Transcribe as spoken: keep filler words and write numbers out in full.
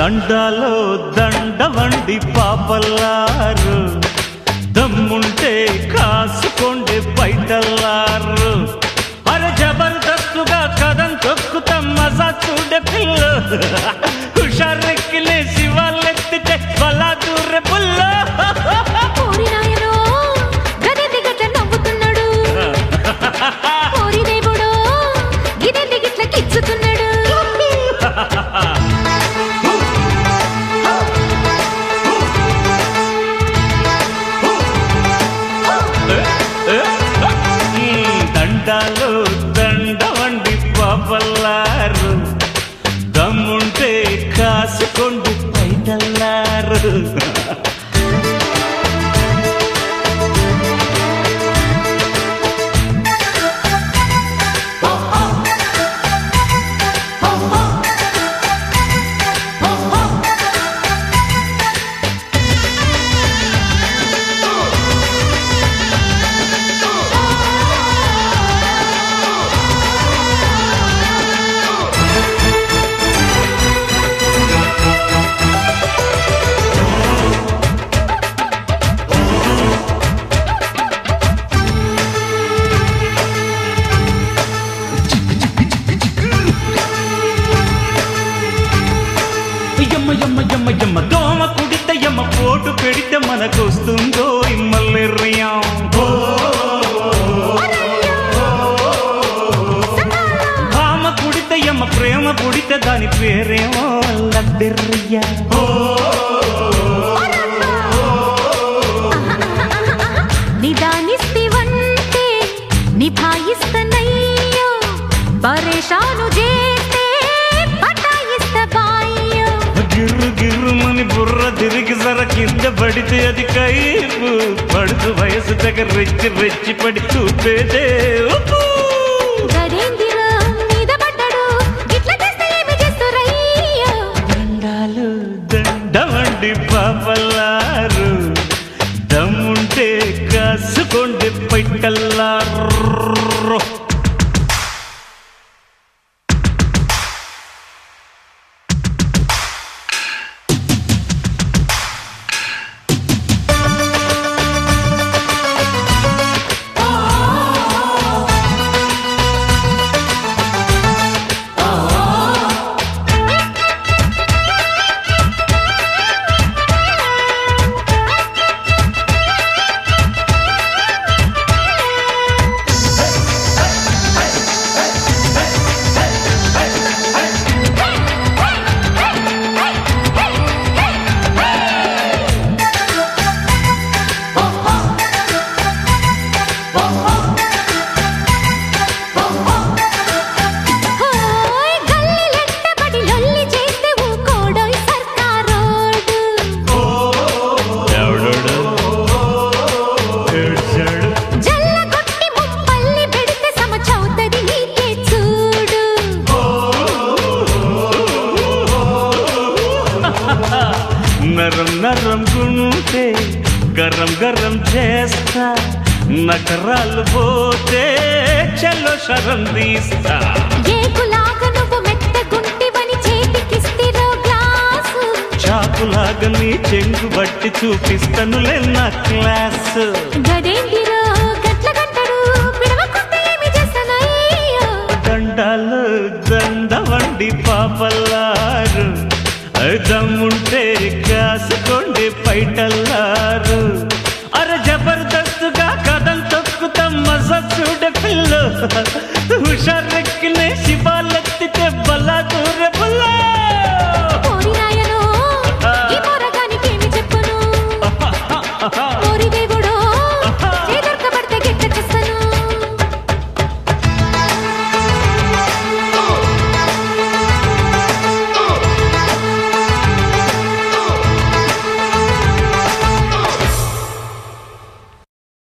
దండాలో దండవండి పాపల్లారు, దమ్ముంటే కాసుకోండి బయటల్లారు. అరే జబర్దస్తుగా కదం తొక్కుతాం మజా చూడే పిల్ల, హుషారెక్కిలే శివాలెత్తితే బలా దూర పుల్ల. దండాలో దండవండి పాపల్లారు, దమ్ముంటే కాసుకోండి బయటల్లారు. యమ్మ దోమ కుడితే యమ్మ పోటు పెడితే మనకొస్తుందో మలేరియా. భామ కుడితే యమ్మ ప్రేమ పుడితే దాని పేరేమో లద్దెర్రియా. నిదానిస్తివంటే నిభాయిస్తనయ్యో, పరేషాను చేస్తే పటాయిస్తబాయ్యో. గిర్రు గిర్రుమని బుర్ర తిరిగి సర కింద పడితే అది కైపు పడుతు వయసు దగ్గర రెచ్చి రెచ్చి పడి చూపేదే. దండాలు దండవండి పాపల్లారు, దమ్ముంటే కాసుకోండి పైటల్లారు. నరం నరం గుంటే గరం గరం చేస్తా, నకరాలు పోతే చలో శరం తీస్తా. ఏకులాగా నువ్వు మెత్తగుంటివని చేతికిస్తిరో గ్లాసు, చాకులాగా నీ చెంగు బట్టి చూపిస్తనులే నా క్లాసు. గదేంటిరో గట్ల గంటడు పిడవకుంటే ఏమి చేస్తానయ్యో. దండాలు దండవండి పాపల్లారు, దమ్ముంటే కాసుకోండి పైటల్లారు. అరే జబర్దస్తుగా కదం తొక్కుతాం మజా చూడ పిల్ల, హుషారు